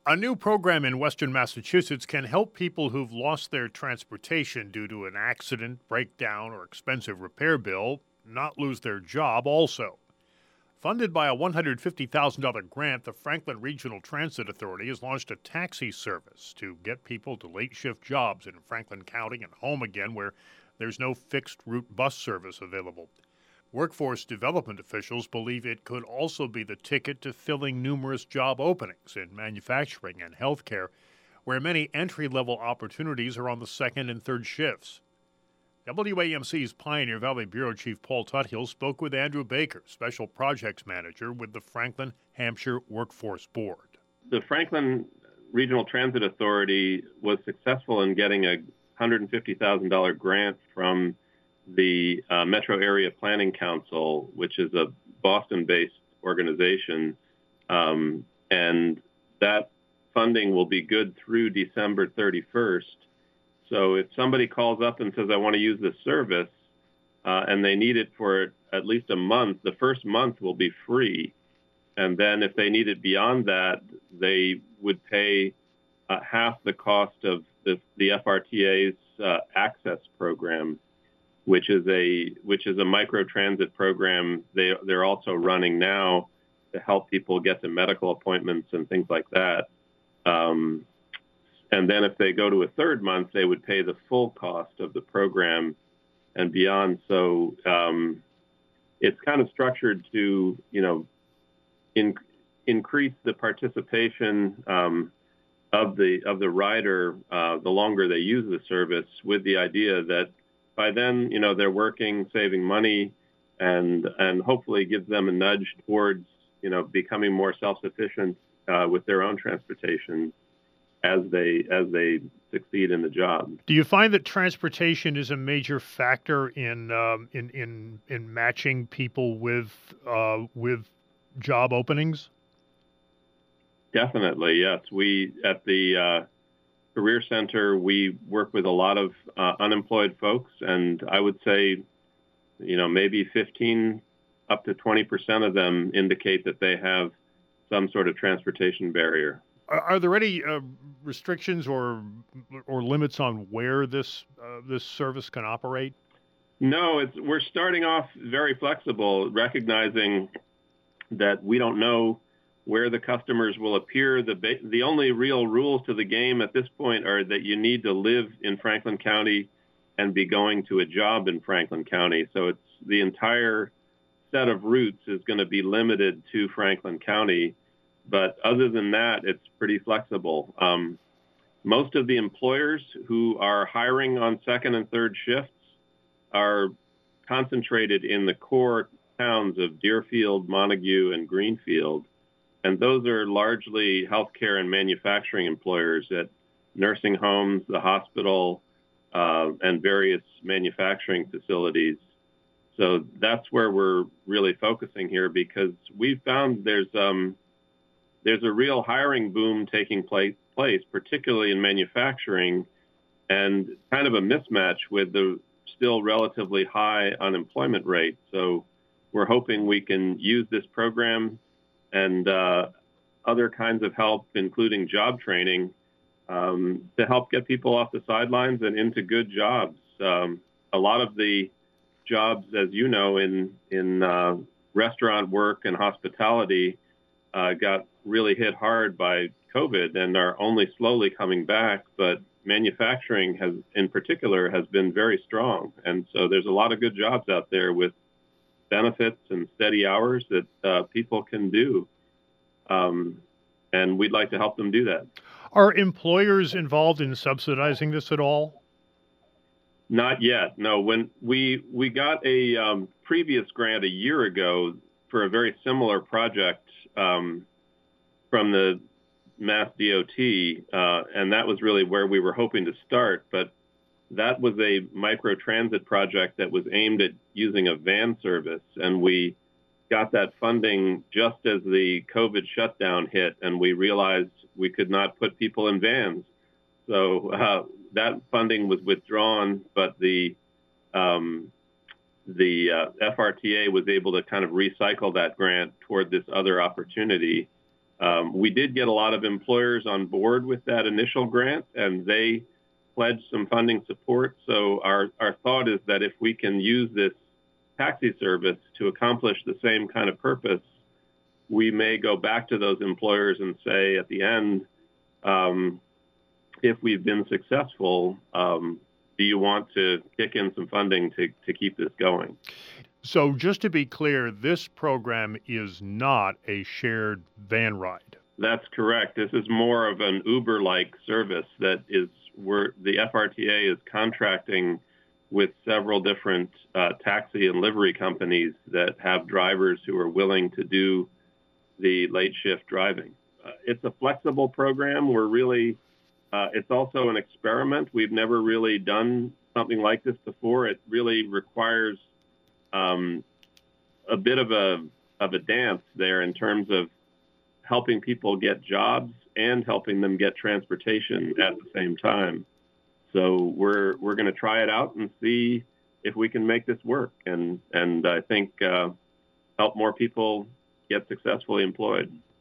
A new program in Western Massachusetts can help people who've lost their transportation due to an accident, breakdown, or expensive repair bill not lose their job also. Funded by a $150,000 grant, the Franklin Regional Transit Authority has launched a taxi service to get people to late shift jobs in Franklin County and home again where there's no fixed route bus service available. Workforce development officials believe it could also be the ticket to filling numerous job openings in manufacturing and healthcare, where many entry-level opportunities are on the second and third shifts. WAMC's Pioneer Valley Bureau Chief Paul Tuthill spoke with Andrew Baker, Special Projects Manager with the Franklin Hampshire Workforce Board. The Franklin Regional Transit Authority was successful in getting a $150,000 grant from the Metro Area Planning Council, which is a Boston-based organization, and that funding will be good through December 31st. So if somebody calls up and says, I want to use this service, and they need it for at least a month, the first month will be free. And then if they need it beyond that, they would pay half the cost of the FRTA's Access program, which is a micro transit program they're also running now to help people get to medical appointments and things like that. And then if they go to a third month, they would pay the full cost of the program and beyond. So it's kind of structured to, increase the participation of the rider the longer they use the service, with the idea that by then, they're working, saving money, and hopefully gives them a nudge towards, becoming more self-sufficient with their own transportation as they succeed in the job. Do you find that transportation is a major factor in matching people with job openings? Definitely, yes. We at the Career Center, we work with a lot of unemployed folks, and I would say, maybe 15 up to 20% of them indicate that they have some sort of transportation barrier. Are there any restrictions or limits on where this service can operate? No, we're starting off very flexible, recognizing that we don't know where the customers will appear. The only real rules to the game at this point are that you need to live in Franklin County and be going to a job in Franklin County. So it's the entire set of routes is going to be limited to Franklin County. But other than that, it's pretty flexible. Most of the employers who are hiring on second and third shifts are concentrated in the core towns of Deerfield, Montague, and Greenfield. And those are largely healthcare and manufacturing employers at nursing homes, the hospital, and various manufacturing facilities. So that's where we're really focusing here, because we've found there's a real hiring boom taking place, particularly in manufacturing, and kind of a mismatch with the still relatively high unemployment rate. So we're hoping we can use this program and other kinds of help, including job training, to help get people off the sidelines and into good jobs. A lot of the jobs, as you know, in restaurant work and hospitality got really hit hard by COVID and are only slowly coming back. But manufacturing in particular has been very strong. And so there's a lot of good jobs out there with benefits and steady hours that people can do. And we'd like to help them do that. Are employers involved in subsidizing this at all? Not yet. No. When we got a previous grant a year ago for a very similar project from the Mass DOT, and that was really where we were hoping to start. But that was a microtransit project that was aimed at using a van service, and we got that funding just as the COVID shutdown hit, and we realized we could not put people in vans. So that funding was withdrawn, but the FRTA was able to kind of recycle that grant toward this other opportunity. We did get a lot of employers on board with that initial grant, and they pledged some funding support. So our thought is that if we can use this taxi service to accomplish the same kind of purpose, we may go back to those employers and say at the end, if we've been successful, do you want to kick in some funding to keep this going? So just to be clear, this program is not a shared van ride. That's correct. This is more of an Uber-like service that is where the FRTA is contracting with several different taxi and livery companies that have drivers who are willing to do the late shift driving. It's a flexible program. It's also an experiment. We've never really done something like this before. It really requires a bit of a dance there in terms of helping people get jobs and helping them get transportation at the same time. So we're going to try it out and see if we can make this work, and I think help more people get successfully employed.